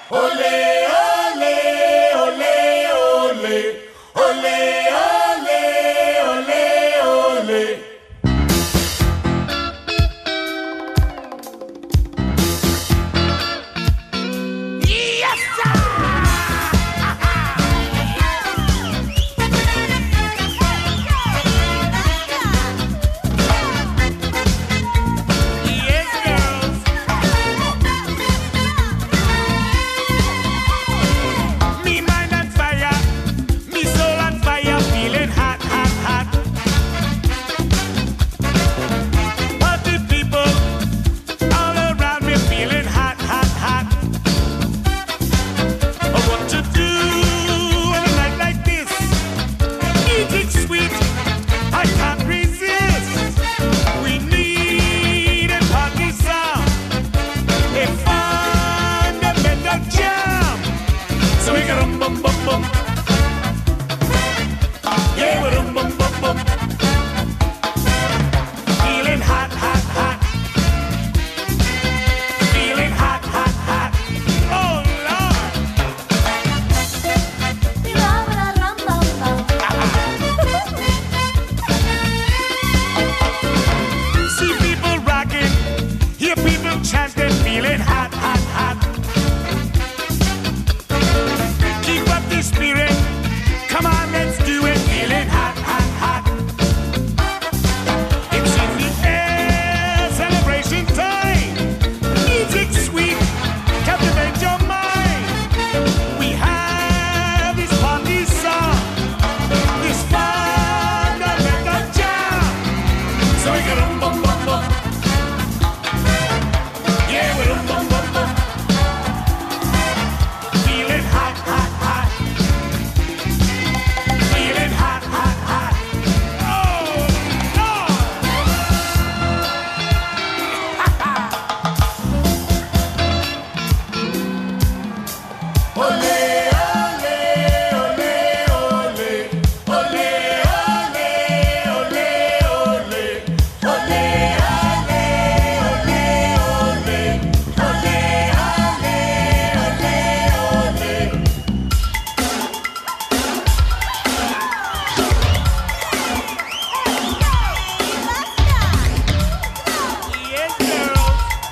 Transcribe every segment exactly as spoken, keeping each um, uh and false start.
Ole, ole, ole, ole. Ole, ole, ole, ole. Yes, sir! Yes, girls. Me mind on fire, me soul on fire, feeling hot, hot, hot. Party people all around me feeling hot, hot, hot. What to do on a night like this? Eating sweet, I can't resist. We need a party song, a fundamental jam. So we got rum bum bum bum. Yeah, we rum bum bum bum. Feeling hot, hot, hot. Feeling hot, hot, hot. Oh Lord. See people rocking, hear people chanting, feeling hot, hot, hot. Keep up the spirit, come on, let's do it, feeling hot, hot, hot. It's in the air, celebration time. Music sweet, captivate your mind. We have this party song, this fundamental jam. So we got rum bum bum bum. Yeah, we rum bum bum bum. Feeling hot, hot, hot. Feeling hot, hot, hot. Oh Lord. Ole, ole, ole, ole. Ole, ole, ole, ole. Ole, ole, ole, ole. Ole, Yes, girls.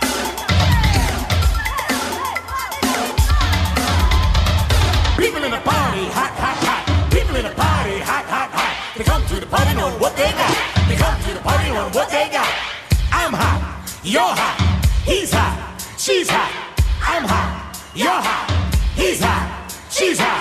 People in the party, hot, hot, hot. People in the party, hot, hot, hot. They come to the party knowing what they got. They come to the party knowing what they got. I'm hot, you're hot, he's hot, she's hot. I'm hot, you're hot, he's hot, she's hot.